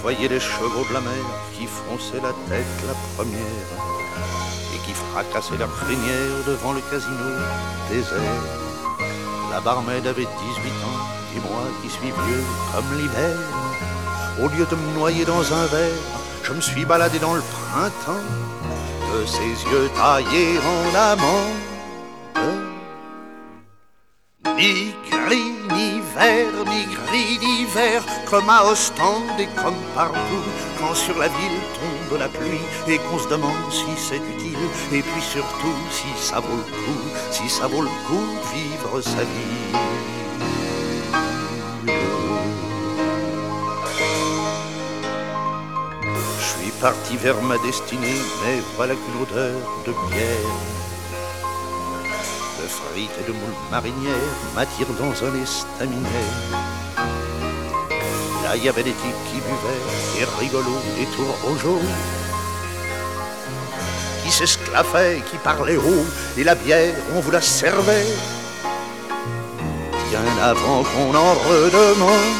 voyais les chevaux de la mer qui fronçaient la tête la première et qui fracassaient leur crinière devant le casino désert. La barmaid avait 18 ans et moi qui suis vieux comme l'hiver, au lieu de me noyer dans un verre, je me suis baladé dans le printemps de ses yeux taillés en amande. Ni gris, ni vert, ni gris d'hiver, comme à Ostende et comme partout, quand sur la ville tombe la pluie et qu'on se demande si c'est utile, et puis surtout si ça vaut le coup, si ça vaut le coup de vivre sa vie. Je suis parti vers ma destinée, mais voilà qu'une odeur de bière, de frites et de moules marinières m'attire dans un estaminet. Là, il y avait des types qui buvaient, des rigolos, des tourteaux, qui s'esclaffaient, qui parlaient haut, et la bière, on vous la servait bien avant qu'on en redemande.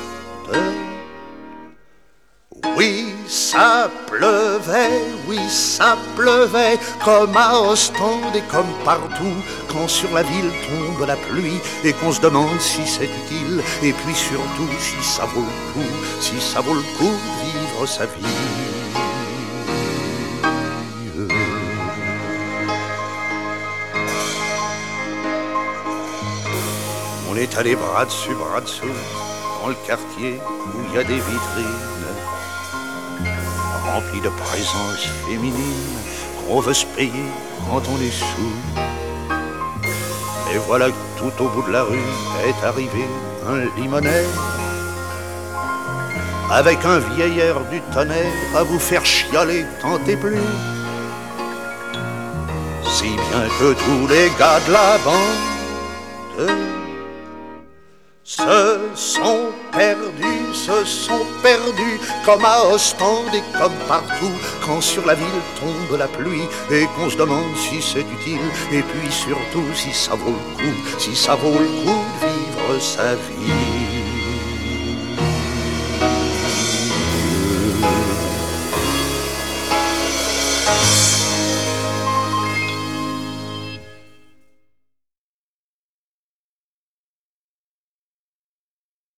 Oui, ça pleuvait, comme à Ostende et comme partout, quand sur la ville tombe la pluie et qu'on se demande si c'est utile, et puis surtout si ça vaut le coup, si ça vaut le coup de vivre sa vie. On est allé bras dessus, bras dessous, dans le quartier où il y a des vitrines rempli de présence féminine qu'on veut se payer quand on est sous. Et voilà que tout au bout de la rue est arrivé un limonnaire avec un vieil air du tonnerre à vous faire chialer tant et plus, si bien que tous les gars de la bande se sont perdus, comme à Ostende et comme partout, quand sur la ville tombe la pluie et qu'on se demande si c'est utile, et puis surtout si ça vaut le coup, si ça vaut le coup de vivre sa vie.